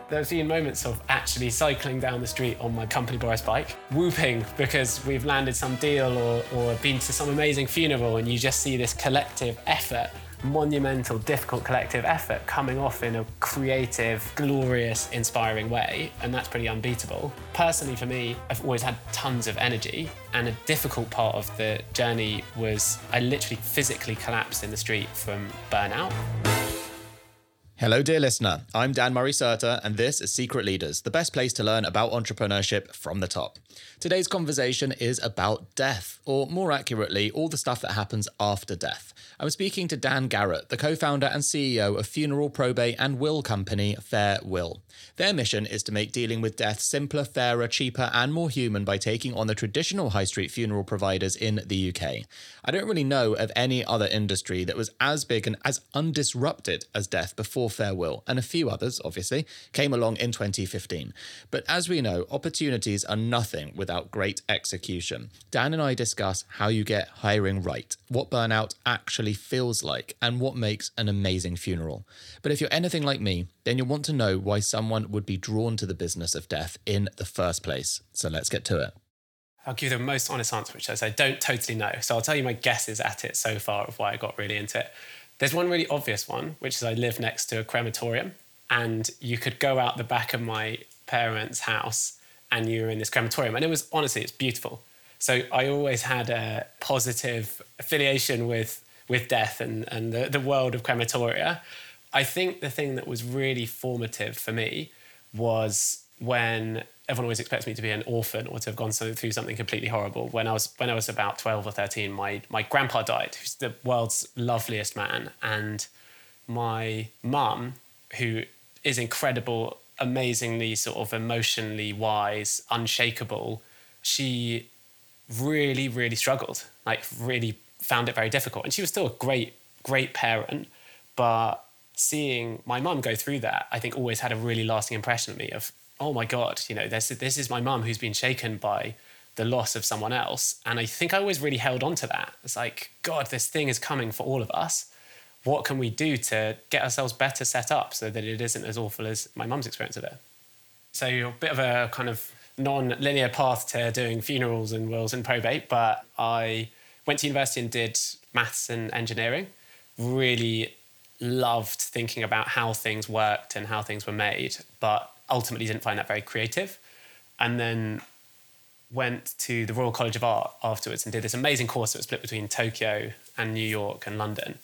There's been moments of actually cycling down the street on my company Boris bike, whooping because we've landed some deal or been to some amazing funeral, and you just see this collective effort, monumental, difficult collective effort coming off in a creative, glorious, inspiring way, and that's pretty unbeatable. Personally, for me, I've always had tons of energy, and a difficult part of the journey was I literally physically collapsed in the street from burnout. Hello, dear listener. I'm Dan Murray-Serter, and this is Secret Leaders, the best place to learn about entrepreneurship from the top. Today's conversation is about death, or more accurately, all the stuff that happens after death. I'm speaking to Dan Garrett, the co-founder and CEO of funeral, probate and will company FareWill. Their mission is to make dealing with death simpler, fairer, cheaper and more human by taking on the traditional high street funeral providers in the UK. I don't really know of any other industry that was as big and as undisrupted as death before FareWill, and a few others, obviously, came along in 2015. But as we know, opportunities are nothing without great execution. Dan and I discuss how you get hiring right, what burnout actually feels like, and what makes an amazing funeral. But if you're anything like me, then you'll want to know why someone would be drawn to the business of death in the first place. So let's get to it. I'll give you the most honest answer, which is I don't totally know. So I'll tell you my guesses at it so far of why I got really into it. There's one really obvious one, which is I live next to a crematorium, and you could go out the back of my parents' house and you're in this crematorium. And it was, honestly, it's beautiful. So I always had a positive affiliation with death and the world of crematoria. I think the thing that was really formative for me was when everyone always expects me to be an orphan or to have gone through something completely horrible. When I was about 12 or 13, my grandpa died, who's the world's loveliest man. And my mum, who is incredible, amazingly sort of emotionally wise, unshakable, she really, really struggled, like really found it very difficult. And she was still a great, great parent, but seeing my mum go through that, I think always had a really lasting impression on me of, oh my God, you know, this is my mum who's been shaken by the loss of someone else. And I think I always really held on to that. It's like, God, this thing is coming for all of us. What can we do to get ourselves better set up so that it isn't as awful as my mum's experience of it? So a bit of a kind of non-linear path to doing funerals and wills and probate, but I went to university and did maths and engineering. Really loved thinking about how things worked and how things were made, but ultimately didn't find that very creative. And then went to the Royal College of Art afterwards and did this amazing course that was split between Tokyo and New York and London.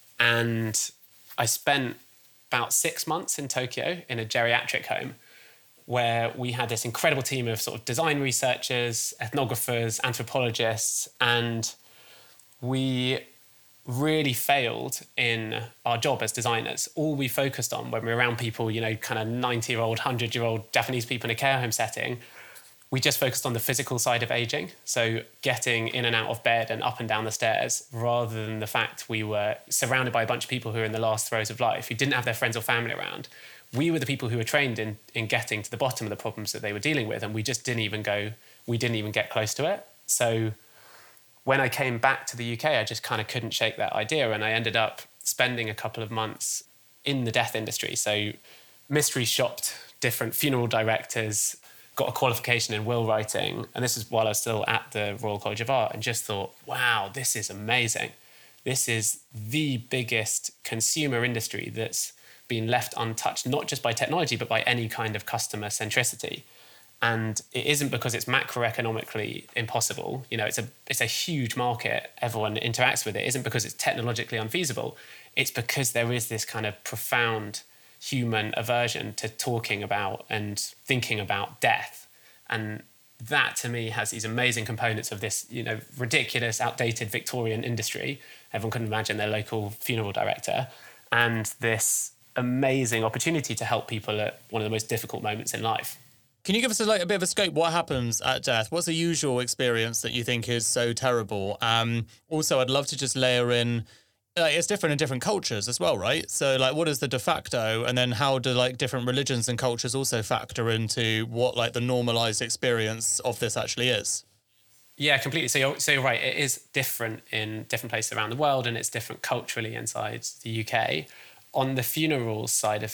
And I spent about 6 months in Tokyo in a geriatric home where we had this incredible team of sort of design researchers, ethnographers, anthropologists, and we really failed in our job as designers. All we focused on when we were around people, you know, kind of 90-year-old, 100-year-old Japanese people in a care home setting, we just focused on the physical side of aging. So getting in and out of bed and up and down the stairs, rather than the fact we were surrounded by a bunch of people who were in the last throes of life, who didn't have their friends or family around. We were the people who were trained in getting to the bottom of the problems that they were dealing with, and we didn't even get close to it. So when I came back to the UK, I just kind of couldn't shake that idea, and I ended up spending a couple of months in the death industry. So mystery shopped different funeral directors, got a qualification in will writing, and this is while I was still at the Royal College of Art, and just thought, wow, this is amazing. This is the biggest consumer industry that's been left untouched, not just by technology, but by any kind of customer centricity. And it isn't because it's macroeconomically impossible. You know, it's a huge market. Everyone interacts with it. It isn't because it's technologically unfeasible. It's because there is this kind of profound human aversion to talking about and thinking about death. And that, to me, has these amazing components of this, you know, ridiculous, outdated Victorian industry. Everyone couldn't imagine their local funeral director. And this amazing opportunity to help people at one of the most difficult moments in life. Can you give us a bit of a scope? What happens at death? What's the usual experience that you think is so terrible? Also, I'd love to just layer in, it's different in different cultures as well, right? So like, what is the de facto? And then how do like different religions and cultures also factor into what like the normalized experience of this actually is? Yeah, completely. So you're right. It is different in different places around the world, and it's different culturally inside the UK. On the funerals side of it,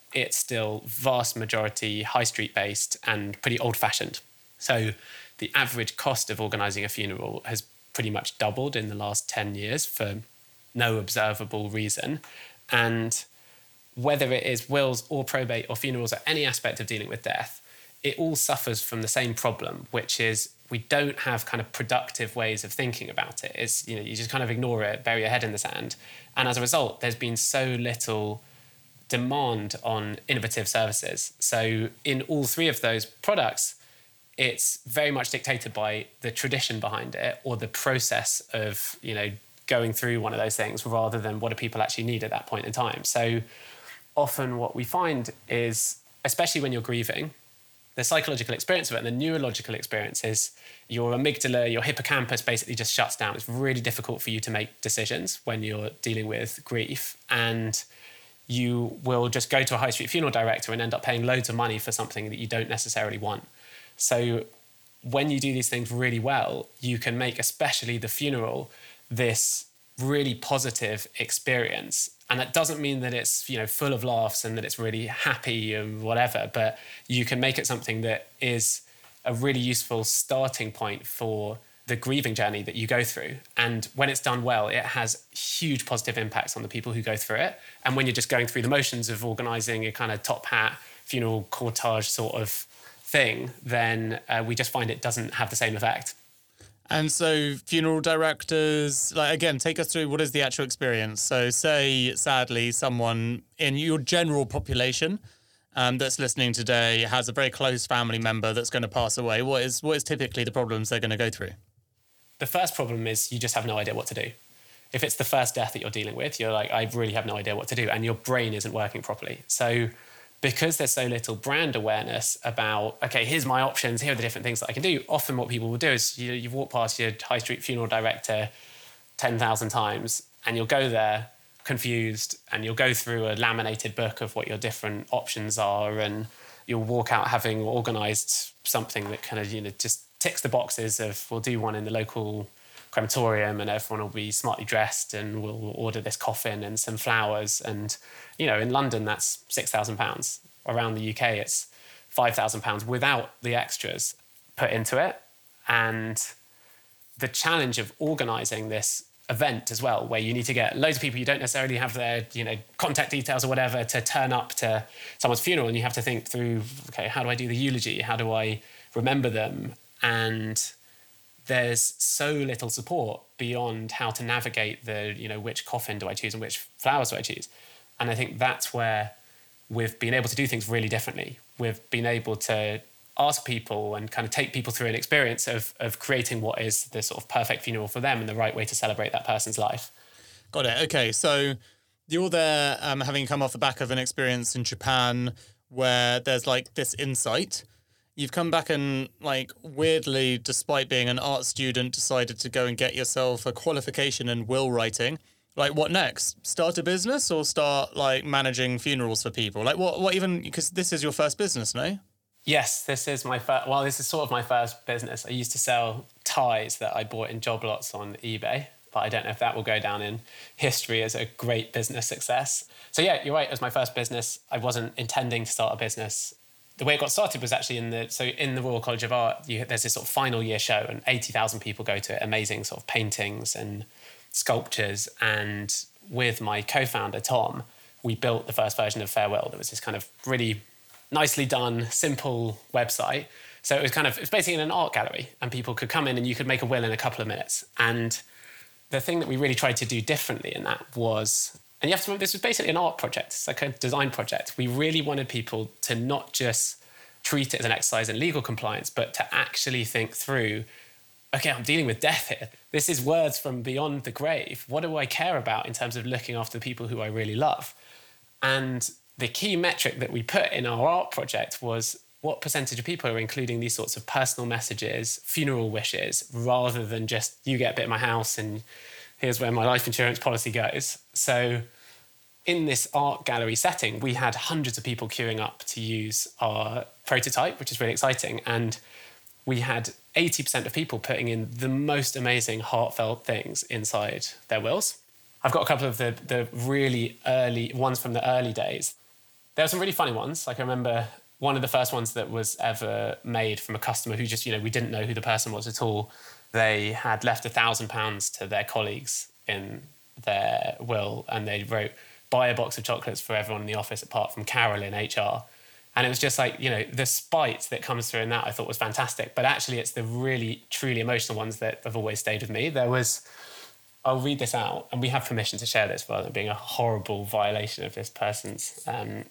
it's still vast majority high street based and pretty old fashioned. So the average cost of organising a funeral has pretty much doubled in the last 10 years for no observable reason. And whether it is wills or probate or funerals or any aspect of dealing with death, it all suffers from the same problem, which is we don't have kind of productive ways of thinking about it. It's, you just kind of ignore it, bury your head in the sand. And as a result, there's been so little demand on innovative services. So in all three of those products, it's very much dictated by the tradition behind it or the process of, going through one of those things rather than what do people actually need at that point in time. So often what we find is, especially when you're grieving, the psychological experience of it and the neurological experience is your amygdala, your hippocampus basically just shuts down. It's really difficult for you to make decisions when you're dealing with grief. And you will just go to a high street funeral director and end up paying loads of money for something that you don't necessarily want. So when you do these things really well, you can make especially the funeral this really positive experience. And that doesn't mean that it's, full of laughs and that it's really happy and whatever, but you can make it something that is a really useful starting point for the grieving journey that you go through. And when it's done well, it has huge positive impacts on the people who go through it. And when you're just going through the motions of organising a kind of top hat funeral cortege sort of thing, then we just find it doesn't have the same effect. And so funeral directors, again, take us through what is the actual experience. So say, sadly, someone in your general population that's listening today has a very close family member that's going to pass away. What is typically the problems they're going to go through? The first problem is you just have no idea what to do. If it's the first death that you're dealing with, you're like, I really have no idea what to do. And your brain isn't working properly. So because there's so little brand awareness about, okay, here's my options, here are the different things that I can do. Often what people will do is you walk past your high street funeral director 10,000 times and you'll go there confused and you'll go through a laminated book of what your different options are and you'll walk out having organised something that kind of, just ticks the boxes of we'll do one in the local crematorium and everyone will be smartly dressed and we'll order this coffin and some flowers. And, in London, that's £6,000. Around the UK, it's £5,000 without the extras put into it. And the challenge of organising this event as well, where you need to get loads of people, you don't necessarily have their, contact details or whatever to turn up to someone's funeral. And you have to think through, okay, how do I do the eulogy? How do I remember them? And there's so little support beyond how to navigate the, which coffin do I choose and which flowers do I choose. And I think that's where we've been able to do things really differently. We've been able to ask people and kind of take people through an experience of creating what is the sort of perfect funeral for them and the right way to celebrate that person's life. Got it. Okay, so you're there having come off the back of an experience in Japan where there's this insight. You've come back and, weirdly, despite being an art student, decided to go and get yourself a qualification in will writing. What next? Start a business or start, managing funerals for people? What even, because this is your first business, no? Yes, this is my first, this is sort of my first business. I used to sell ties that I bought in job lots on eBay, but I don't know if that will go down in history as a great business success. So yeah, you're right, it was my first business. I wasn't intending to start a business. The way it got started was actually in the Royal College of Art, there's this sort of final year show and 80,000 people go to it, amazing sort of paintings and sculptures. And with my co-founder, Tom, we built the first version of Farewell. There was this kind of really nicely done, simple website. So it's basically an art gallery and people could come in and you could make a will in a couple of minutes. And the thing that we really tried to do differently in that was, and you have to remember, this was basically an art project. It's like a design project. We really wanted people to not just treat it as an exercise in legal compliance, but to actually think through, okay, I'm dealing with death here. This is words from beyond the grave. What do I care about in terms of looking after the people who I really love? And the key metric that we put in our art project was what percentage of people are including these sorts of personal messages, funeral wishes, rather than just you get a bit of my house and here's where my life insurance policy goes. So in this art gallery setting, we had hundreds of people queuing up to use our prototype, which is really exciting. And we had 80% of people putting in the most amazing heartfelt things inside their wills. I've got a couple of the really early ones from the early days. There were some really funny ones. Like I remember one of the first ones that was ever made from a customer who just, we didn't know who the person was at all. They had left £1,000 to their colleagues in their will, and they wrote, buy a box of chocolates for everyone in the office apart from Carol in HR. And it was just like, the spite that comes through in that I thought was fantastic. But actually it's the really, truly emotional ones that have always stayed with me. There was, I'll read this out, and we have permission to share this rather than being a horrible violation of this person's.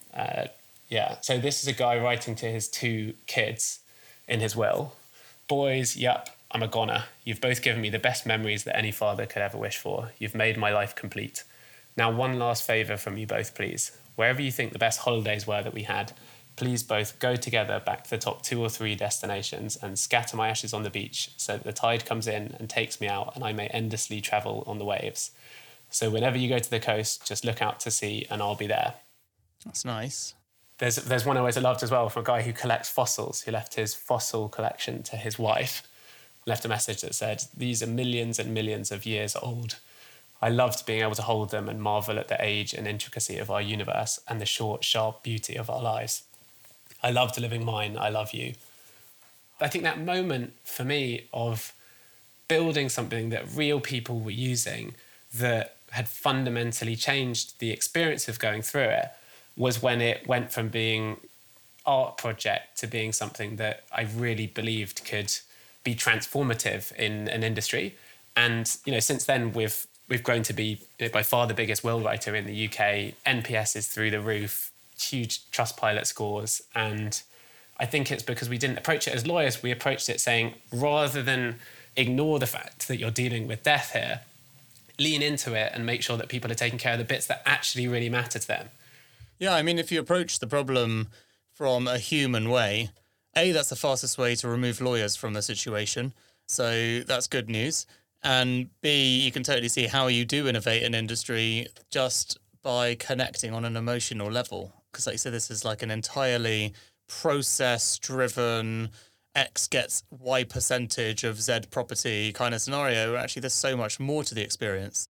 So this is a guy writing to his 2 kids in his will. Boys, yup, I'm a goner. You've both given me the best memories that any father could ever wish for. You've made my life complete. Now, one last favour from you both, please. Wherever you think the best holidays were that we had, please both go together back to the top 2 or 3 destinations and scatter my ashes on the beach so that the tide comes in and takes me out and I may endlessly travel on the waves. So whenever you go to the coast, just look out to sea and I'll be there. That's nice. There's one I always loved as well from a guy who collects fossils, who left his fossil collection to his wife. Left a message that said, these are millions and millions of years old. I loved being able to hold them and marvel at the age and intricacy of our universe and the short, sharp beauty of our lives. I loved living mine. I love you. I think that moment for me of building something that real people were using that had fundamentally changed the experience of going through it was when it went from being art project to being something that I really believed could be transformative in an industry. And, since then we've grown to be by far the biggest will writer in the UK. NPS is through the roof, huge Trustpilot scores. And I think it's because we didn't approach it as lawyers. We approached it saying, rather than ignore the fact that you're dealing with death here, lean into it and make sure that people are taking care of the bits that actually really matter to them. Yeah, I mean, if you approach the problem from a human way, A, that's the fastest way to remove lawyers from the situation. So that's good news. And B, you can totally see how you do innovate an industry just by connecting on an emotional level. Because like you said, this is like an entirely process-driven X gets Y percentage of Z property kind of scenario. Actually, there's so much more to the experience.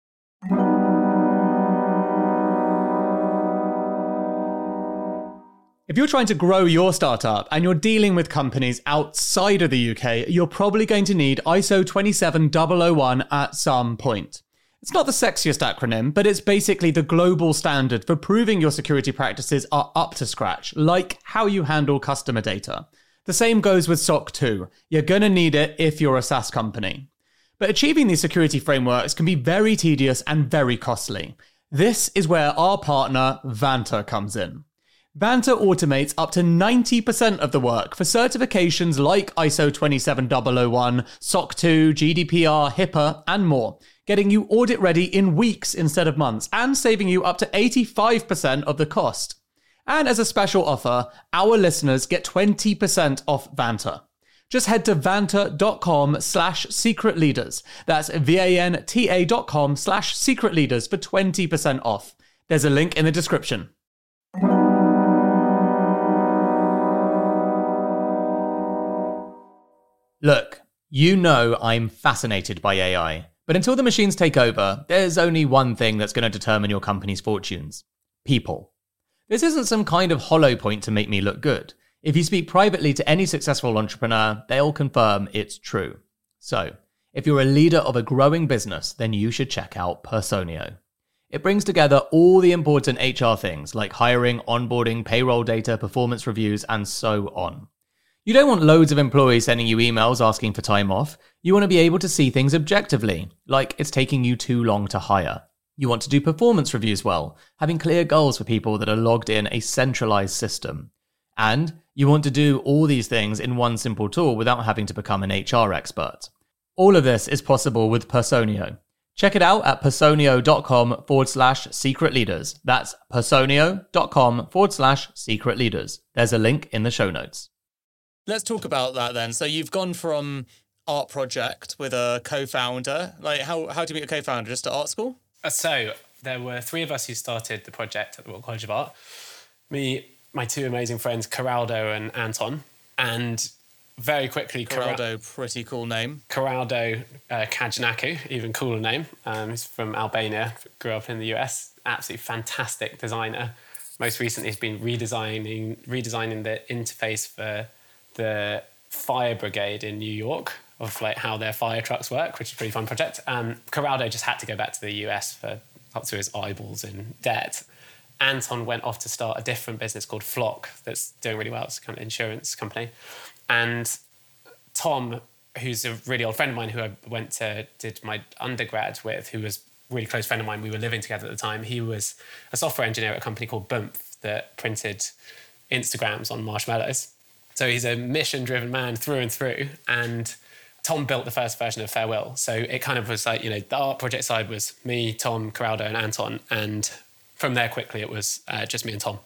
If you're trying to grow your startup and you're dealing with companies outside of the UK, you're probably going to need ISO 27001 at some point. It's not the sexiest acronym, but it's basically the global standard for proving your security practices are up to scratch, like how you handle customer data. The same goes with SOC 2. You're going to need it if you're a SaaS company. But achieving these security frameworks can be very tedious and very costly. This is where our partner, Vanta, comes in. Vanta automates up to 90% of the work for certifications like ISO 27001, SOC 2, GDPR, HIPAA, and more, getting you audit ready in weeks instead of months, and saving you up to 85% of the cost. And as a special offer, our listeners get 20% off Vanta. Just head to vanta.com/secretleaders. That's VANTA.com/secretleaders for 20% off. There's a link in the description. Look, I'm fascinated by AI, but until the machines take over, there's only one thing that's going to determine your company's fortunes: people. This isn't some kind of hollow point to make me look good. If you speak privately to any successful entrepreneur, they'll confirm it's true. So, if you're a leader of a growing business, then you should check out Personio. It brings together all the important HR things like hiring, onboarding, payroll data, performance reviews, and so on. You don't want loads of employees sending you emails asking for time off. You want to be able to see things objectively, like it's taking you too long to hire. You want to do performance reviews well, having clear goals for people that are logged in a centralized system. And you want to do all these things in one simple tool without having to become an HR expert. All of this is possible with Personio. Check it out at personio.com/secretleaders. That's personio.com/secretleaders. There's a link in the show notes. Let's talk about that then. So you've gone from art project with a co-founder. Like, how do you meet a co-founder? Just at art school? So there were 3 of us who started the project at the Royal College of Art. Me, my 2 amazing friends, Corrado and Anton. And very quickly... Corrado, pretty cool name. Corrado Kajnaku, even cooler name. He's from Albania, grew up in the US. Absolutely fantastic designer. most recently has been redesigning the interface for the fire brigade in New York, of like how their fire trucks work, which is a pretty fun project. Corrado just had to go back to the US for up to his eyeballs in debt. Anton went off to start a different business called Flock that's doing really well. It's a kind of insurance company. And Tom, who's a really old friend of mine who I did my undergrad with, who was a really close friend of mine, we were living together at the time. He was a software engineer at a company called Bump that printed Instagrams on marshmallows. So he's a mission-driven man through and through. And Tom built the first version of Farewell. So it kind of was like, the art project side was me, Tom, Corrado, and Anton. And from there, quickly, it was just me and Tom.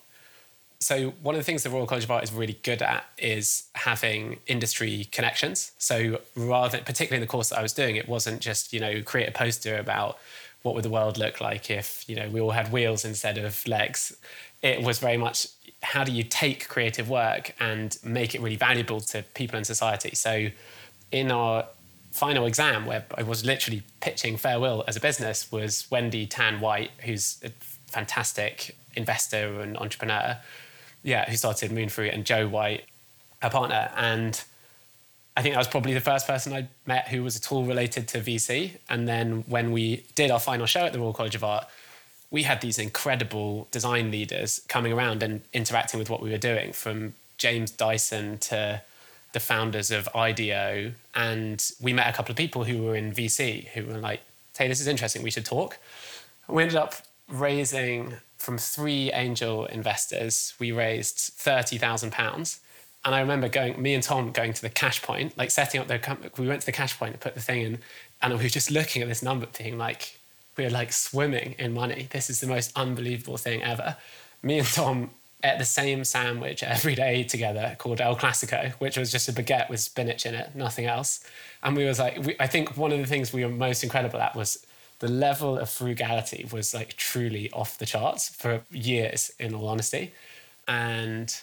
So one of the things the Royal College of Art is really good at is having industry connections. So particularly in the course that I was doing, it wasn't just, create a poster about what would the world look like if, we all had wheels instead of legs. It was very much, how do you take creative work and make it really valuable to people in society? So in our final exam, where I was literally pitching Farewell as a business, was Wendy Tan White, who's a fantastic investor and entrepreneur, who started Moonfruit, and Joe White, her partner. And I think that was probably the first person I met who was at all related to VC. And then when we did our final show at the Royal College of Art, we had these incredible design leaders coming around and interacting with what we were doing, from James Dyson to the founders of IDEO. And we met a couple of people who were in VC who were like, hey, this is interesting, we should talk. And we ended up raising, from 3 angel investors, we raised £30,000. And I remember me and Tom going to the cash point, like setting up we went to the cash point and put the thing in, and we were just looking at this number being like, we were like swimming in money. This is the most unbelievable thing ever. Me and Tom ate the same sandwich every day together called El Clasico, which was just a baguette with spinach in it, nothing else. And we was like, I think one of the things we were most incredible at was the level of frugality was like truly off the charts for years, in all honesty. And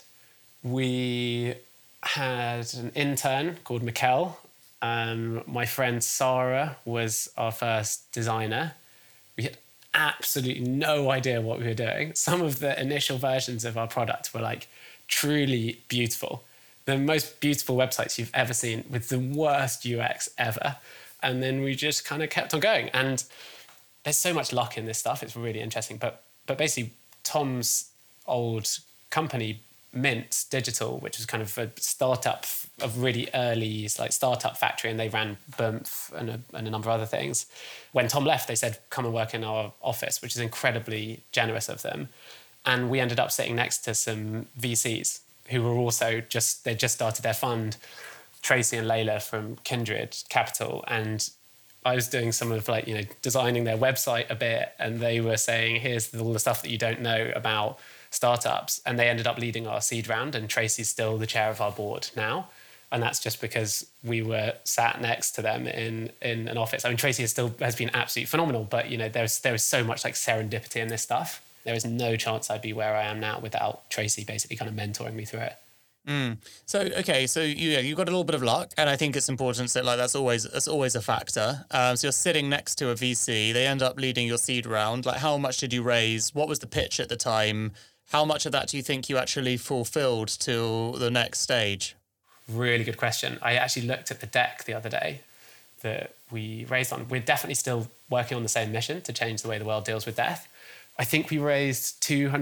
we had an intern called Mikkel. My friend Sarah was our first designer. We had absolutely no idea what we were doing. Some of the initial versions of our product were like truly beautiful. The most beautiful websites you've ever seen with the worst UX ever. And then we just kind of kept on going. And there's so much luck in this stuff. It's really interesting. But basically, Tom's old company, Mint Digital, which was kind of a startup, a really early like startup factory, and they ran Bump and a number of other things. When Tom left, they said, come and work in our office, which is incredibly generous of them. And we ended up sitting next to some VCs who were also they just started their fund, Tracy and Layla from Kindred Capital. And I was doing some of designing their website a bit, and they were saying, here's all the stuff that you don't know about startups. And they ended up leading our seed round, and Tracy's still the chair of our board now. And that's just because we were sat next to them in an office. I mean, Tracy has been absolutely phenomenal, but there was so much like serendipity in this stuff. There is no chance I'd be where I am now without Tracy basically kind of mentoring me through it. So you got a little bit of luck, and I think it's important that that's always a factor. So you're sitting next to a VC, they end up leading your seed round. Like, how much did you raise? What was the pitch at the time? How much of that do you think you actually fulfilled to the next stage? Really good question. I actually looked at the deck the other day that we raised on. We're definitely still working on the same mission to change the way the world deals with death. I think we raised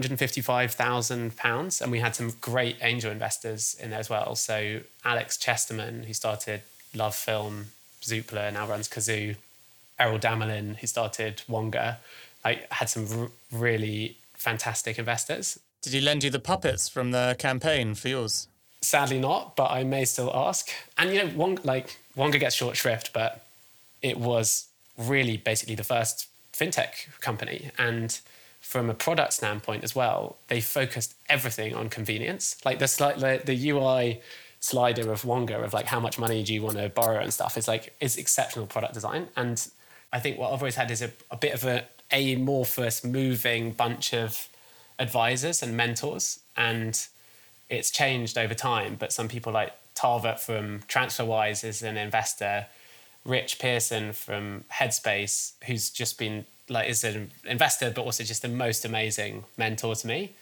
£255,000, and we had some great angel investors in there as well. So Alex Chesterman, who started Love Film, Zoopla, now runs Kazoo. Errol Damelin, who started Wonga. I had some really fantastic investors. Did he lend you the puppets from the campaign for yours? Sadly not, but I may still ask. And Wonga gets short shrift, but it was really basically the first fintech company. And from a product standpoint as well, they focused everything on convenience. Like the UI slider of Wonga of how much money do you want to borrow and stuff is exceptional product design. And I think what I've always had is a bit of an amorphous, moving bunch of advisors and mentors. And it's changed over time, but some people like Tarvet from TransferWise is an investor, Rich Pearson from Headspace, who's just been is an investor, but also just the most amazing mentor to me.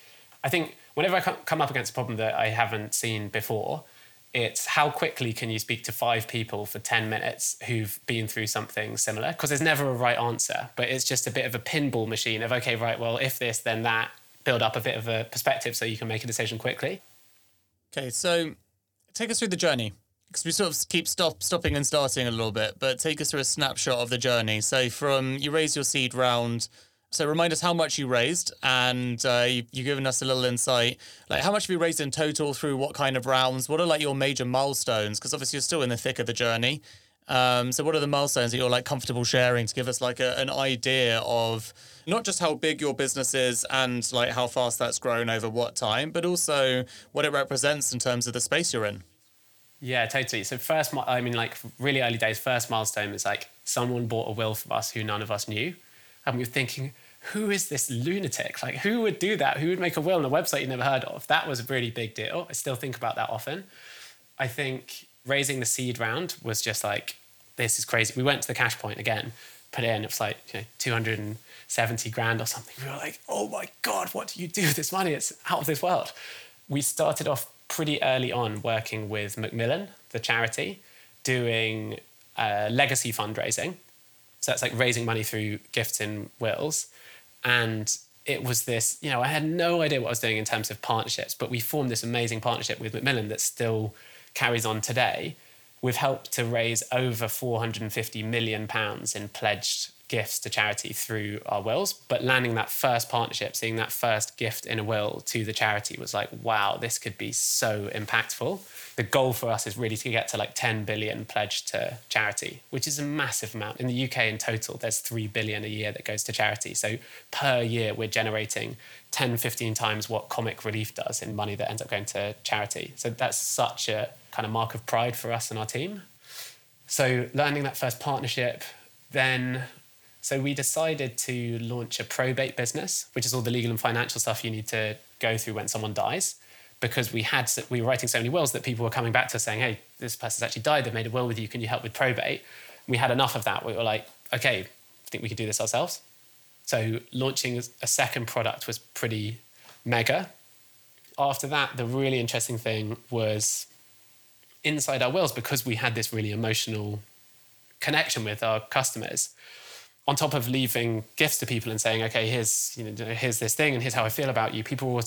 I think whenever I come up against a problem that I haven't seen before, it's how quickly can you speak to 5 people for 10 minutes who've been through something similar? Because there's never a right answer, but it's just a bit of a pinball machine of, okay, right, well, if this, then that, build up a bit of a perspective so you can make a decision quickly. Okay, so take us through the journey, because we sort of keep stopping and starting a little bit, but take us through a snapshot of the journey. So from you raised your seed round, so remind us how much you raised, and you've given us a little insight. Like, how much have you raised in total through what kind of rounds? What are like your major milestones? Because obviously you're still in the thick of the journey. So what are the milestones that you're like comfortable sharing to give us like an idea of not just how big your business is and like how fast that's grown over what time, but also what it represents in terms of the space you're in? Yeah, totally. So like really early days, first milestone is like someone bought a will from us who none of us knew. And we were thinking, who is this lunatic? Like, who would do that? Who would make a will on a website you never heard of? That was a really big deal. I still think about that often. I think raising the seed round was just like, this is crazy. We went to the cash point again, put it in, it was like 270 grand or something. We were like, oh my God, what do you do with this money? It's out of this world. We started off pretty early on working with Macmillan, the charity, doing legacy fundraising. So that's like raising money through gifts and wills. And it was this, I had no idea what I was doing in terms of partnerships, but we formed this amazing partnership with Macmillan that still carries on today. We've helped to raise over £450 million in pledged gifts to charity through our wills. But landing that first partnership, seeing that first gift in a will to the charity was like, wow, this could be so impactful. The goal for us is really to get to like 10 billion pledged to charity, which is a massive amount. In the UK in total, there's 3 billion a year that goes to charity. So per year, we're generating 10, 15 times what Comic Relief does in money that ends up going to charity. So that's such a kind of mark of pride for us and our team. So landing that first partnership, so we decided to launch a probate business, which is all the legal and financial stuff you need to go through when someone dies. Because we were writing so many wills that people were coming back to us saying, hey, this person's actually died, they've made a will with you, can you help with probate? We had enough of that. We were like, okay, I think we could do this ourselves. So launching a second product was pretty mega. After that, the really interesting thing was inside our wills, because we had this really emotional connection with our customers. On top of leaving gifts to people and saying, okay, here's this thing and here's how I feel about you,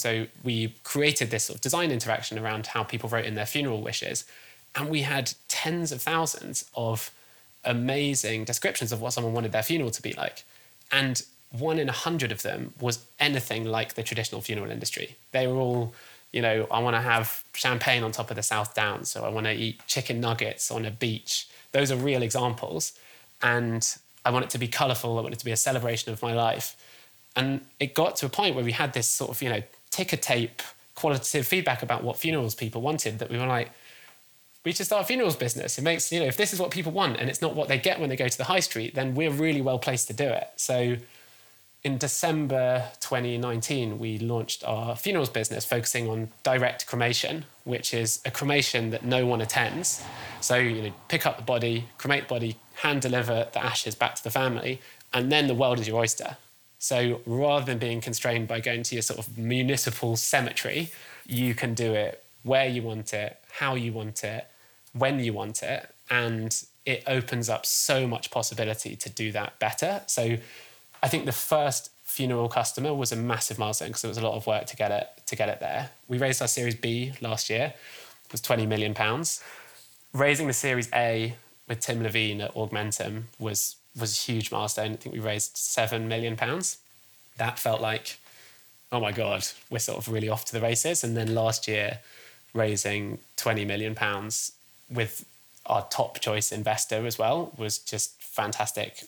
we created this sort of design interaction around how people wrote in their funeral wishes. And we had tens of thousands of amazing descriptions of what someone wanted their funeral to be like. And 1 in 100 of them was anything like the traditional funeral industry. They were all, I want to have champagne on top of the South Downs, so I want to eat chicken nuggets on a beach. Those are real examples. And I want it to be colourful. I want it to be a celebration of my life. And it got to a point where we had this sort of, ticker tape qualitative feedback about what funerals people wanted, that we were like, we should start a funerals business. It makes, if this is what people want and it's not what they get when they go to the high street, then we're really well placed to do it. So in December 2019, we launched our funerals business focusing on direct cremation, which is a cremation that no one attends. So, pick up the body, cremate the body, hand deliver the ashes back to the family, and then the world is your oyster. So rather than being constrained by going to your sort of municipal cemetery, you can do it where you want it, how you want it, when you want it, and it opens up so much possibility to do that better. So I think the first funeral customer was a massive milestone because it was a lot of work to get it there. We raised our Series B last year. It was £20 million. Raising the Series A with Tim Levine at Augmentum was a huge milestone. I think we raised £7 million. That felt like, oh my God, we're sort of really off to the races. And then last year, raising £20 million with our top choice investor as well was just fantastic.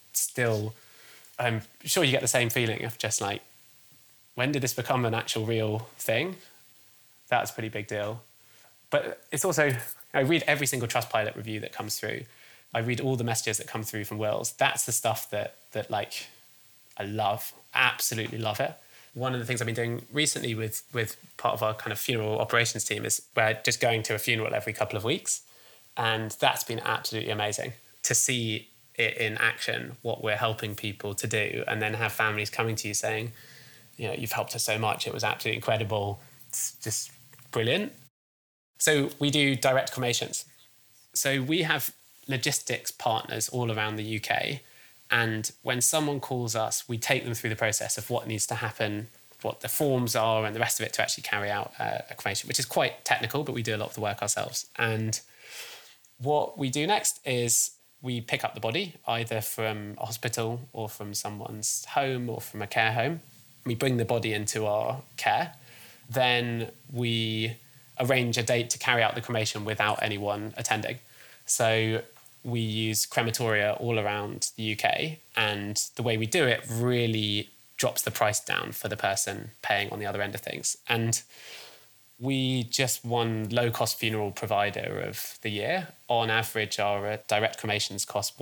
I'm sure you get the same feeling of just like, when did this become an actual real thing? That's a pretty big deal. But it's also, I read every single Trustpilot review that comes through. I read all the messages that come through from wills. That's the stuff that like I love, absolutely love it. One of the things I've been doing recently with part of our kind of funeral operations team is we're just going to a funeral every couple of weeks. And that's been absolutely amazing to see it in action, what we're helping people to do, and then have families coming to you saying, you've helped us so much. It was absolutely incredible. It's just brilliant. So we do direct cremations. So we have logistics partners all around the UK. And when someone calls us, we take them through the process of what needs to happen, what the forms are and the rest of it to actually carry out a cremation, which is quite technical, but we do a lot of the work ourselves. And what we do next is we pick up the body, either from a hospital or from someone's home or from a care home. We bring the body into our care. Then we arrange a date to carry out the cremation without anyone attending. So we use crematoria all around the UK, and the way we do it really drops the price down for the person paying on the other end of things. And we just won low-cost funeral provider of the year. On average, our direct cremations cost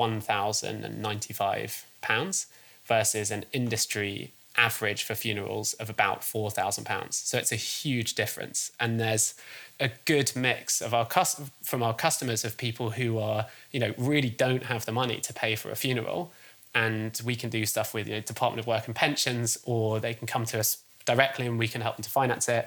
£1,095 versus an industry average for funerals of about £4,000. So it's a huge difference. And there's a good mix of from our customers of people who are, really don't have the money to pay for a funeral. And we can do stuff with Department of Work and Pensions, or they can come to us directly and we can help them to finance it.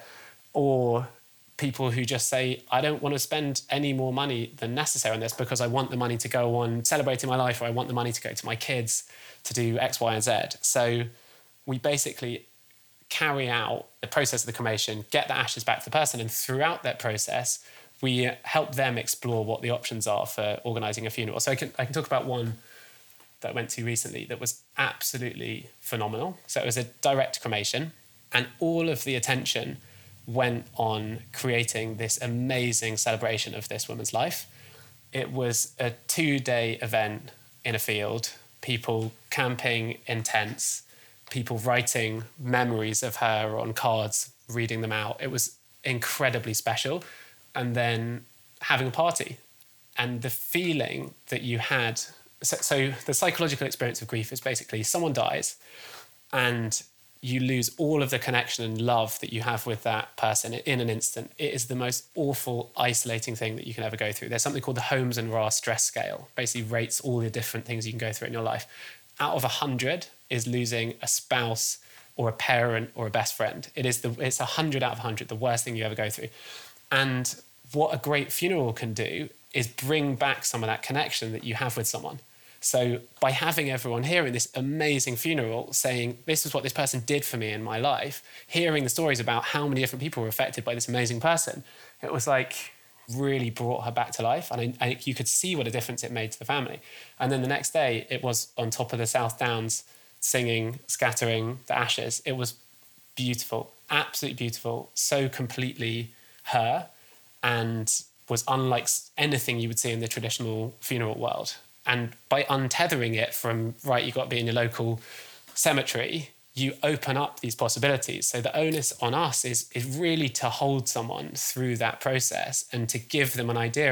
Or people who just say, I don't want to spend any more money than necessary on this because I want the money to go on celebrating my life, or I want the money to go to my kids to do X, Y, and Z. So we basically carry out the process of the cremation, get the ashes back to the person, and throughout that process, we help them explore what the options are for organising a funeral. So I can talk about one that I went to recently that was absolutely phenomenal. So it was a direct cremation, and all of the attention went on creating this amazing celebration of this woman's life. It was a 2-day event in a field, people camping in tents, people writing memories of her on cards, reading them out. It was incredibly special. And then having a party. And the feeling that you had... So the psychological experience of grief is basically someone dies and you lose all of the connection and love that you have with that person in an instant. It is the most awful, isolating thing that you can ever go through. There's something called the Holmes and Rahe stress scale. Basically rates all the different things you can go through in your life. Out of 100 is losing a spouse or a parent or a best friend. It's 100 out of 100, the worst thing you ever go through. And what a great funeral can do is bring back some of that connection that you have with someone. So by having everyone here in this amazing funeral saying, this is what this person did for me in my life, hearing the stories about how many different people were affected by this amazing person, it was like really brought her back to life. And you could see what a difference it made to the family. And then the next day, it was on top of the South Downs, singing, scattering the ashes. It was beautiful, absolutely beautiful, so completely her, and was unlike anything you would see in the traditional funeral world. And by untethering it from, right, you've got to be in your local cemetery, you open up these possibilities. So the onus on us is really to hold someone through that process and to give them an idea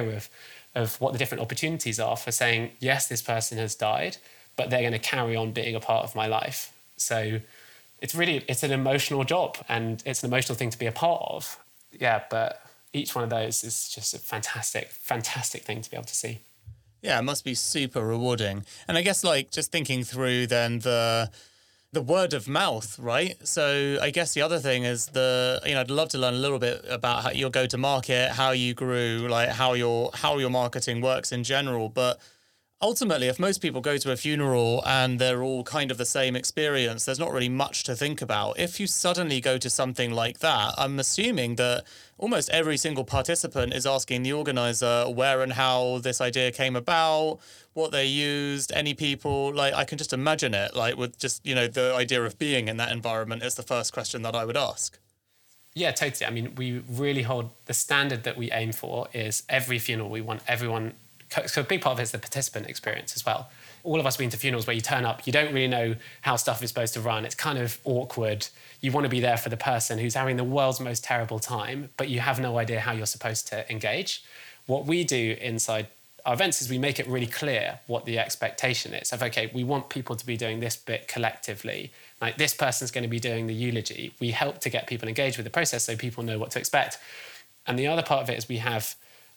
of what the different opportunities are for saying, yes, this person has died, but they're going to carry on being a part of my life. So it's an emotional job, and it's an emotional thing to be a part of. Yeah, but each one of those is just a fantastic, fantastic thing to be able to see. Yeah, it must be super rewarding. And I guess just thinking through then the word of mouth, right? So I guess the other thing is I'd love to learn a little bit about how your go-to-market, how you grew, how your marketing works in general. But ultimately, if most people go to a funeral and they're all kind of the same experience, there's not really much to think about. If you suddenly go to something like that, I'm assuming that almost every single participant is asking the organizer where and how this idea came about, what they used, any people. I can just imagine it, with just, the idea of being in that environment is the first question that I would ask. Yeah, totally. I mean, we really hold the standard that we aim for is every funeral, we want everyone. So a big part of it is the participant experience as well. All of us have been to funerals where you turn up, you don't really know how stuff is supposed to run. It's kind of awkward. You want to be there for the person who's having the world's most terrible time, but you have no idea how you're supposed to engage. What we do inside our events is we make it really clear what the expectation is. Of, okay, we want people to be doing this bit collectively. Like this person's going to be doing the eulogy. We help to get people engaged with the process so people know what to expect. And the other part of it is we have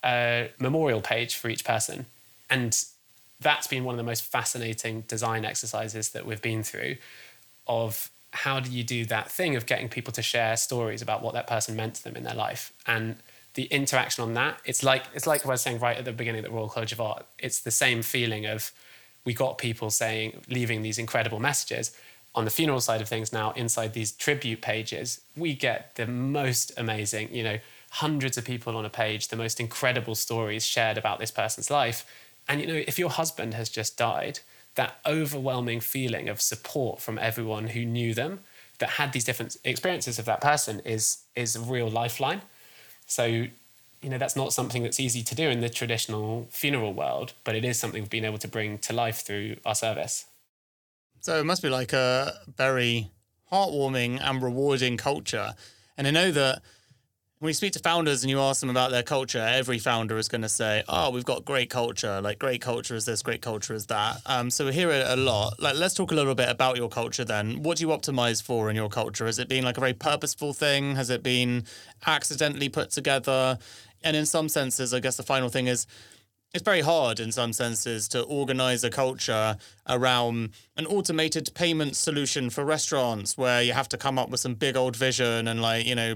a memorial page for each person. And that's been one of the most fascinating design exercises that we've been through, of how do you do that thing of getting people to share stories about what that person meant to them in their life? And the interaction on that, it's like what I was saying right at the beginning at the Royal College of Art. It's the same feeling of, we got people leaving these incredible messages. On the funeral side of things now, inside these tribute pages, we get the most amazing, hundreds of people on a page, the most incredible stories shared about this person's life. And, if your husband has just died, that overwhelming feeling of support from everyone who knew them, that had these different experiences of that person, is a real lifeline. So, that's not something that's easy to do in the traditional funeral world, but it is something we've been able to bring to life through our service. So it must be like a very heartwarming and rewarding culture. And I know that when you speak to founders and you ask them about their culture, every founder is going to say, oh, we've got great culture. Like, great culture is this, great culture is that. So we hear it a lot. Like, let's talk a little bit about your culture then. What do you optimize for in your culture? Has it been like a very purposeful thing? Has it been accidentally put together? And in some senses, I guess the final thing is, it's very hard in some senses to organize a culture around an automated payment solution for restaurants where you have to come up with some big old vision and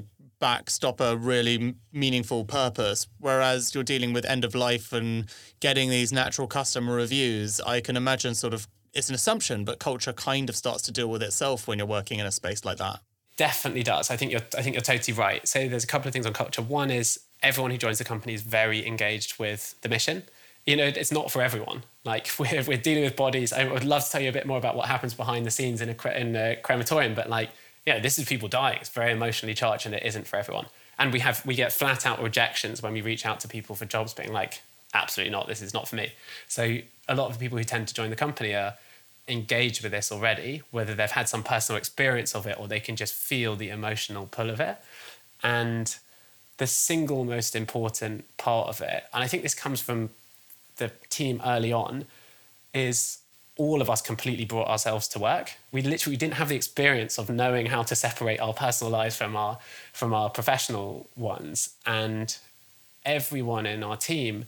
backstop a really meaningful purpose. Whereas you're dealing with end of life and getting these natural customer reviews, I can imagine it's an assumption, but culture kind of starts to deal with itself when you're working in a space like that. Definitely does. I think you're totally right. So there's a couple of things on culture. One is everyone who joins the company is very engaged with the mission. It's not for everyone. Like, we're dealing with bodies. I would love to tell you a bit more about what happens behind the scenes in a crematorium, but this is people dying. It's very emotionally charged, and it isn't for everyone. And we get flat out rejections when we reach out to people for jobs, being like, absolutely not, this is not for me. So a lot of the people who tend to join the company are engaged with this already, whether they've had some personal experience of it or they can just feel the emotional pull of it. And the single most important part of it, and I think this comes from the team early on, is all of us completely brought ourselves to work. We literally didn't have the experience of knowing how to separate our personal lives from our professional ones. And everyone in our team,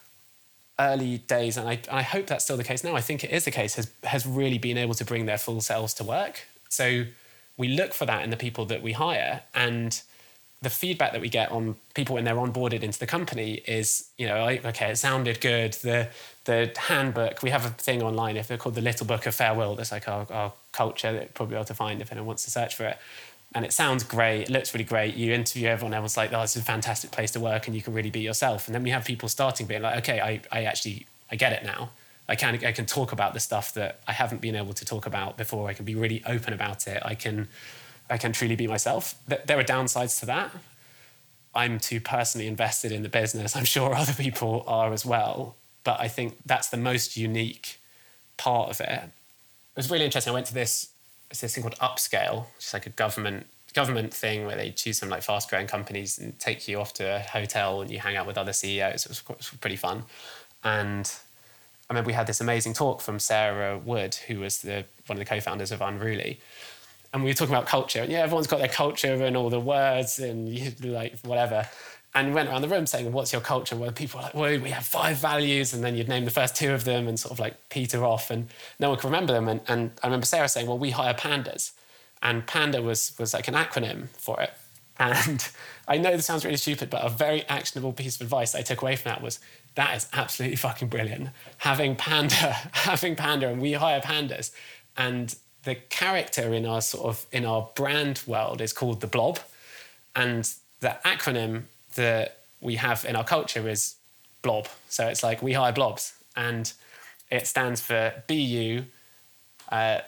early days, and I hope that's still the case now, I think it is the case, has really been able to bring their full selves to work. So we look for that in the people that we hire, and the feedback that we get on people when they're onboarded into the company is, okay, it sounded good. The handbook, we have a thing online, if they're called the Little Book of Farewell, that's like our culture that you'll probably be able to find if anyone wants to search for it. And it sounds great, it looks really great. You interview everyone, everyone's like, oh, this is a fantastic place to work and you can really be yourself. And then we have people starting being like, okay, I get it now. I can talk about the stuff that I haven't been able to talk about before. I can be really open about it. I can truly be myself. There are downsides to that. I'm too personally invested in the business. I'm sure other people are as well. But I think that's the most unique part of it. It was really interesting. I went to this thing called Upscale, which is like a government thing where they choose some like fast-growing companies and take you off to a hotel and you hang out with other CEOs. It was pretty fun. And I remember we had this amazing talk from Sarah Wood, who was one of the co-founders of Unruly. And we were talking about culture. And everyone's got their culture and all the words and like whatever. And we went around the room saying, what's your culture? Where people were like, well, we have 5 values. And then you'd name the first 2 of them and sort of like peter off. And no one could remember them. And I remember Sarah saying, well, we hire pandas. And PANDA was like an acronym for it. And I know this sounds really stupid, but a very actionable piece of advice I took away from that was, that is absolutely fucking brilliant. Having panda, and we hire pandas. And the character in our brand world is called the Blob. And the acronym that we have in our culture is Blob. So it's like, we hire blobs. And it stands for BU, the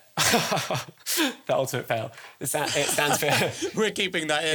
ultimate fail. It stands for... We're keeping that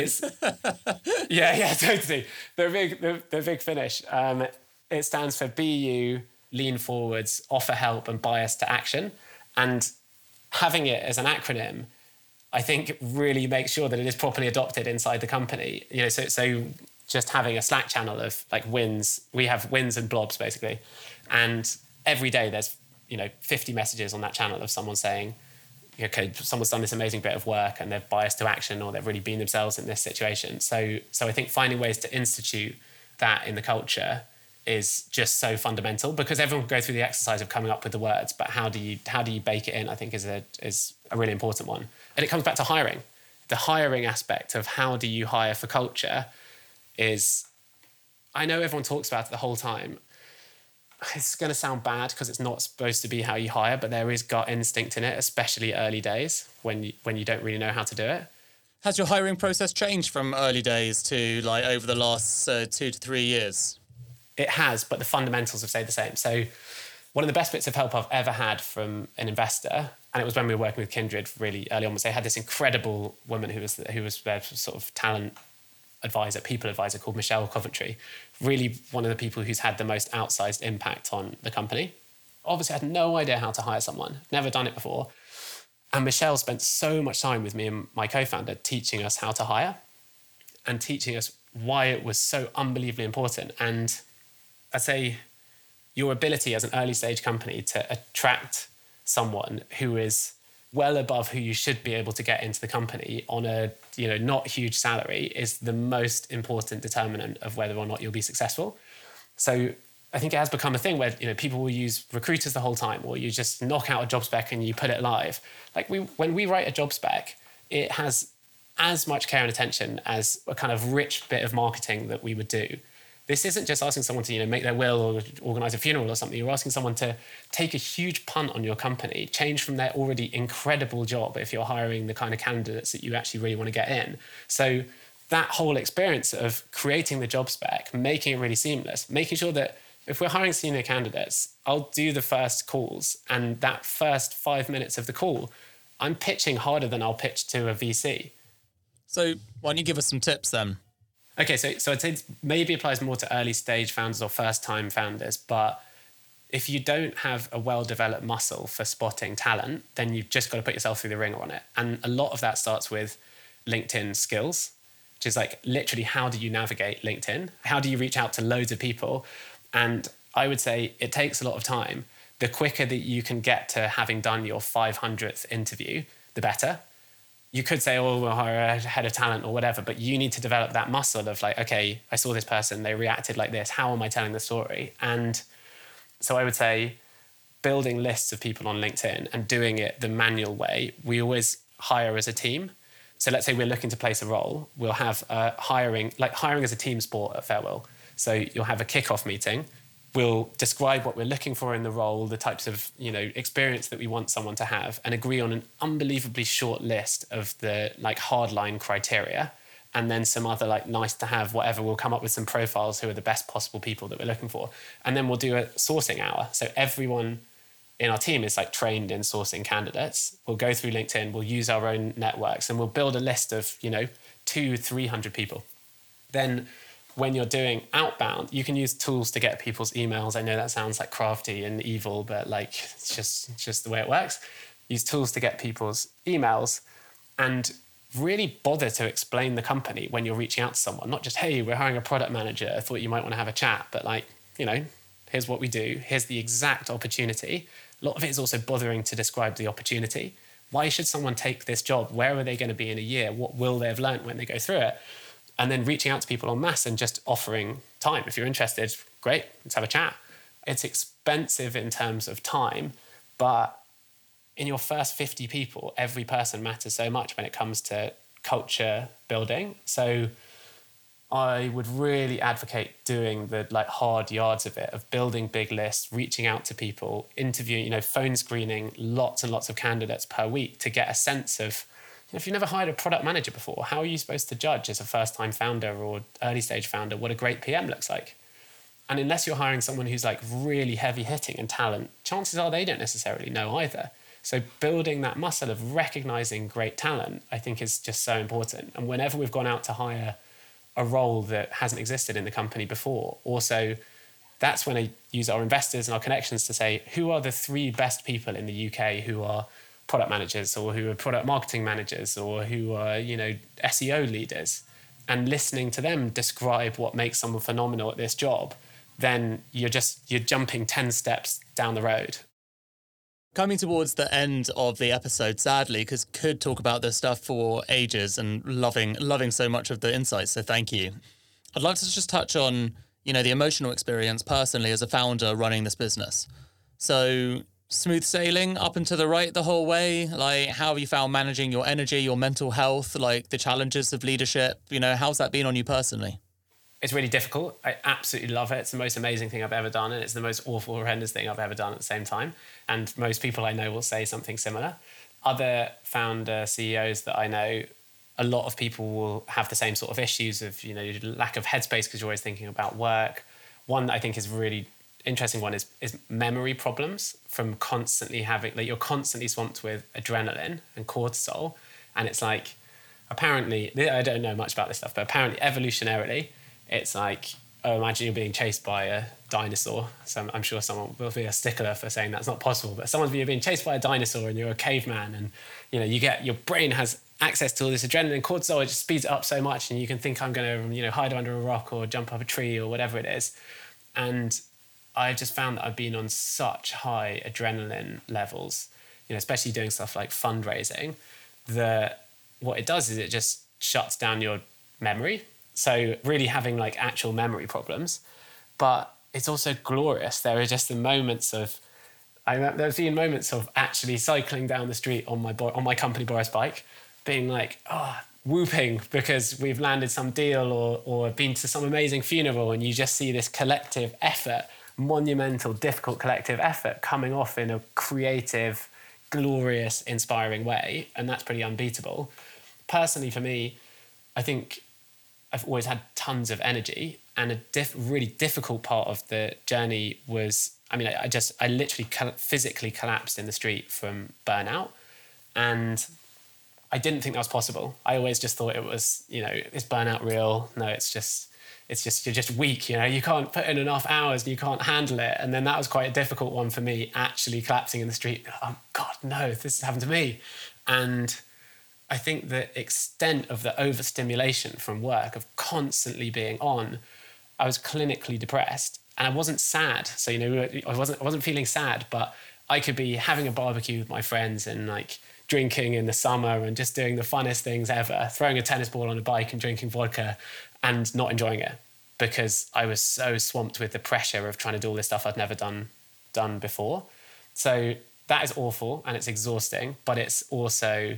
in. Yeah, totally. The big finish. It stands for BU, lean forwards, offer help, and bias to action. And having it as an acronym, I think really makes sure that it is properly adopted inside the company. So just having a Slack channel of like wins, we have wins and blobs basically. And every day there's 50 messages on that channel of someone saying, okay, someone's done this amazing bit of work and they've biased to action or they've really been themselves in this situation. So I think finding ways to institute that in the culture is just so fundamental, because everyone can go through the exercise of coming up with the words, but how do you bake it in, I think is a really important one. And it comes back to hiring. The hiring aspect of how do you hire for culture is, I know everyone talks about it the whole time. It's going to sound bad because it's not supposed to be how you hire, but there is gut instinct in it, especially early days when you don't really know how to do it. Has your hiring process changed from early days to like over the last 2 to 3 years? It has, but the fundamentals have stayed the same. So one of the best bits of help I've ever had from an investor, and it was when we were working with Kindred really early on, was they had this incredible woman who was their sort of talent advisor, people advisor, called Michelle Coventry. Really one of the people who's had the most outsized impact on the company. Obviously, I had no idea how to hire someone, never done it before. And Michelle spent so much time with me and my co-founder teaching us how to hire and teaching us why it was so unbelievably important. And I'd say your ability as an early stage company to attract someone who is well above who you should be able to get into the company on a not huge salary is the most important determinant of whether or not you'll be successful. So I think it has become a thing where people will use recruiters the whole time, or you just knock out a job spec and you put it live. Like when we write a job spec, it has as much care and attention as a kind of rich bit of marketing that we would do. This isn't just asking someone to make their will or organise a funeral or something. You're asking someone to take a huge punt on your company, change from their already incredible job if you're hiring the kind of candidates that you actually really want to get in. So that whole experience of creating the job spec, making it really seamless, making sure that if we're hiring senior candidates, I'll do the first calls, and that first 5 minutes of the call, I'm pitching harder than I'll pitch to a VC. So why don't you give us some tips then? Okay, so I'd say it maybe applies more to early stage founders or first time founders, but if you don't have a well-developed muscle for spotting talent, then you've just got to put yourself through the ringer on it. And a lot of that starts with LinkedIn skills, which is like literally how do you navigate LinkedIn? How do you reach out to loads of people? And I would say it takes a lot of time. The quicker that you can get to having done your 500th interview, the better. You could say, oh, we'll hire a head of talent or whatever, but you need to develop that muscle of like, okay, I saw this person, they reacted like this. How am I telling the story? And so I would say building lists of people on LinkedIn and doing it the manual way. We always hire as a team. So let's say we're looking to place a role. We'll have hiring as a team sport at Farewell. So you'll have a kickoff meeting. We'll describe what we're looking for in the role, the types of experience that we want someone to have, and agree on an unbelievably short list of the hardline criteria, and then some other nice to have whatever. We'll come up with some profiles who are the best possible people that we're looking for, and then we'll do a sourcing hour. So everyone in our team is trained in sourcing candidates. We'll go through LinkedIn, we'll use our own networks, and we'll build a list of 200-300 people. Then when you're doing outbound, you can use tools to get people's emails. I know that sounds crafty and evil, but it's just the way it works. Use tools to get people's emails and really bother to explain the company when you're reaching out to someone. Not just, hey, we're hiring a product manager, I thought you might want to have a chat, but here's what we do, here's the exact opportunity. A lot of it is also bothering to describe the opportunity. Why should someone take this job? Where are they going to be in a year? What will they have learned when they go through it? And then reaching out to people en masse and just offering time. If you're interested, great, let's have a chat. It's expensive in terms of time, but in your first 50 people, every person matters so much when it comes to culture building. So I would really advocate doing the hard yards of it, of building big lists, reaching out to people, interviewing, phone screening lots and lots of candidates per week to get a sense of, if you've never hired a product manager before, how are you supposed to judge as a first-time founder or early-stage founder what a great PM looks like? And unless you're hiring someone who's really heavy-hitting in talent, chances are they don't necessarily know either. So building that muscle of recognizing great talent, I think, is just so important. And whenever we've gone out to hire a role that hasn't existed in the company before, also, that's when I use our investors and our connections to say, who are the 3 best people in the UK who are product managers or who are product marketing managers or who are, SEO leaders, and listening to them describe what makes someone phenomenal at this job, then you're jumping 10 steps down the road. Coming towards the end of the episode, sadly, because could talk about this stuff for ages and loving so much of the insights, so thank you. I'd like to just touch on, the emotional experience personally as a founder running this business. So smooth sailing up and to the right the whole way? Like, how have you found managing your energy, your mental health, like the challenges of leadership? How's that been on you personally? It's really difficult. I absolutely love it. It's the most amazing thing I've ever done, and it's the most awful, horrendous thing I've ever done at the same time. And most people I know will say something similar. Other founder CEOs that I know, a lot of people will have the same sort of issues of, lack of headspace because you're always thinking about work. One that I think is really interesting one is memory problems from constantly having, like, you're constantly swamped with adrenaline and cortisol. And it's like, apparently, I don't know much about this stuff, but apparently evolutionarily, it's like, imagine you're being chased by a dinosaur. So I'm sure someone will be a stickler for saying that's not possible, but you're being chased by a dinosaur and you're a caveman, and your brain has access to all this adrenaline and cortisol. It just speeds it up so much, and you can think, I'm going to hide under a rock or jump up a tree or whatever it is. And I've just found that I've been on such high adrenaline levels, especially doing stuff like fundraising, that what it does is it just shuts down your memory. So really having like actual memory problems, but it's also glorious. There are just the moments of, there's been moments of actually cycling down the street on my company Boris bike, being like, whooping because we've landed some deal or been to some amazing funeral, and you just see this collective effort, monumental, difficult collective effort coming off in a creative, glorious, inspiring way. And that's pretty unbeatable. Personally, for me, I think I've always had tons of energy, and a really difficult part of the journey was, I literally physically collapsed in the street from burnout, and I didn't think that was possible. I always just thought it was, is burnout real? No, it's just you're just weak, you can't put in enough hours and you can't handle it. And then that was quite a difficult one for me, actually collapsing in the street. Oh God, no, this has happened to me. And I think the extent of the overstimulation from work, of constantly being on, I was clinically depressed, and I wasn't sad. So, I wasn't feeling sad, but I could be having a barbecue with my friends and like drinking in the summer and just doing the funnest things ever, throwing a tennis ball on a bike and drinking vodka and not enjoying it because I was so swamped with the pressure of trying to do all this stuff I'd never done before. So that is awful and it's exhausting, but it's also,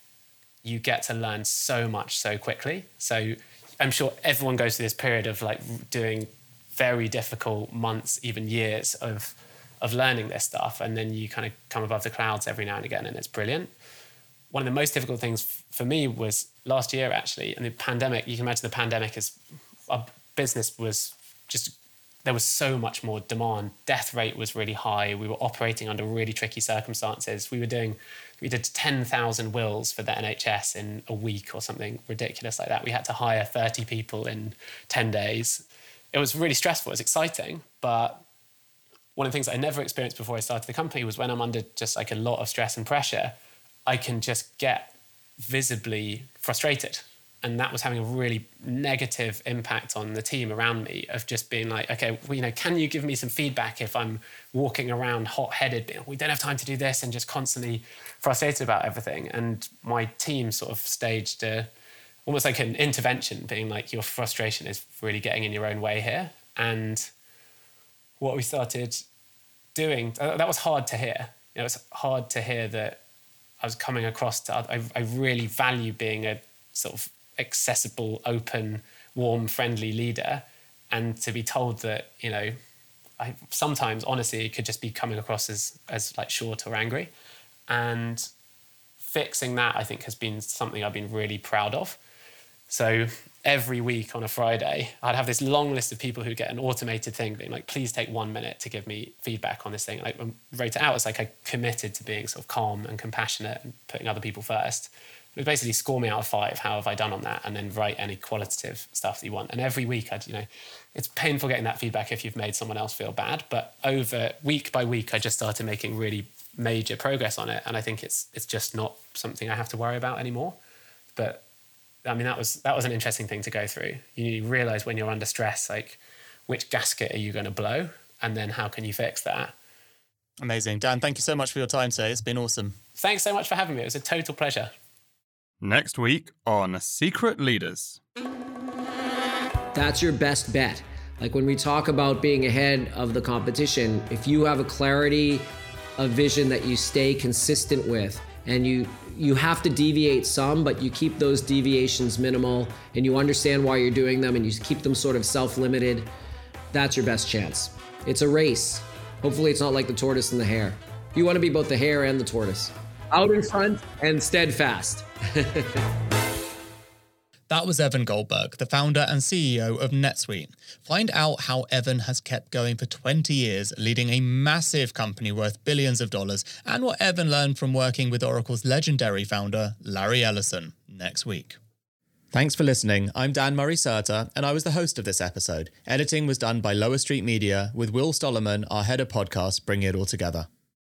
you get to learn so much so quickly. So I'm sure everyone goes through this period of like doing very difficult months, even years of learning this stuff. And then you kind of come above the clouds every now and again, and it's brilliant. One of the most difficult things for me was last year, actually, and the pandemic. You can imagine the pandemic is, our business was just, there was so much more demand. Death rate was really high. We were operating under really tricky circumstances. We did 10,000 wills for the NHS in a week or something ridiculous like that. We had to hire 30 people in 10 days. It was really stressful. It was exciting. But one of the things I never experienced before I started the company was when I'm under just like a lot of stress and pressure, I can just get visibly frustrated. And that was having a really negative impact on the team around me, of just being like, okay, well, can you give me some feedback if I'm walking around hot-headed, we don't have time to do this, and just constantly frustrated about everything. And my team sort of staged almost like an intervention, being like, your frustration is really getting in your own way here. And what we started doing, that was hard to hear. It's hard to hear that I was coming across to, I really value being a sort of accessible, open, warm, friendly leader, and to be told that, I sometimes honestly could just be coming across as like short or angry. And fixing that, I think, has been something I've been really proud of. So every week on a Friday, I'd have this long list of people who get an automated thing being like, please take 1 minute to give me feedback on this thing. Like, I wrote it out. It's like I committed to being sort of calm and compassionate and putting other people first. It was basically score me out of 5. How have I done on that? And then write any qualitative stuff that you want. And every week, it's painful getting that feedback if you've made someone else feel bad. But over week by week, I just started making really major progress on it. And I think it's just not something I have to worry about anymore. But that was an interesting thing to go through. You realize when you're under stress, like, which gasket are you going to blow? And then how can you fix that? Amazing. Dan, thank you so much for your time today. It's been awesome. Thanks so much for having me. It was a total pleasure. Next week on Secret Leaders. That's your best bet. Like when we talk about being ahead of the competition, if you have a clarity a vision that you stay consistent with, and you have to deviate some, but you keep those deviations minimal, and you understand why you're doing them, and you keep them sort of self-limited, that's your best chance. It's a race. Hopefully it's not like the tortoise and the hare. You want to be both the hare and the tortoise. Out in front and steadfast. That was Evan Goldberg, the founder and CEO of NetSuite. Find out how Evan has kept going for 20 years, leading a massive company worth billions of dollars, and what Evan learned from working with Oracle's legendary founder, Larry Ellison, next week. Thanks for listening. I'm Dan Murray-Serter, and I was the host of this episode. Editing was done by Lower Street Media, with Will Stollerman, our head of podcasts, bringing it all together.